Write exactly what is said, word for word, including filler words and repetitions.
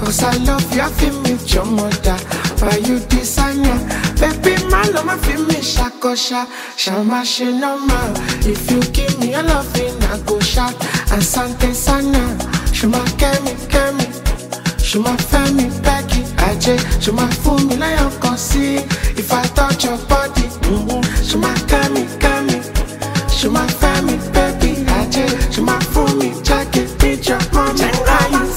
Cause I love you, I feel me with your mother. Why you designer? Baby, my love, my feel me shakosha. Shama she no ma. If you give me your loving, I go shout. And Sante Sana. Shuma kemi, kemi. Shuma femi, Becky, Ajay. Shuma fool me like you can see. If I touch your body, mm-hmm. Shuma kemi, kemi. Shuma femi, baby, Ajay. Shuma fool me, Jackie, beat your mommy.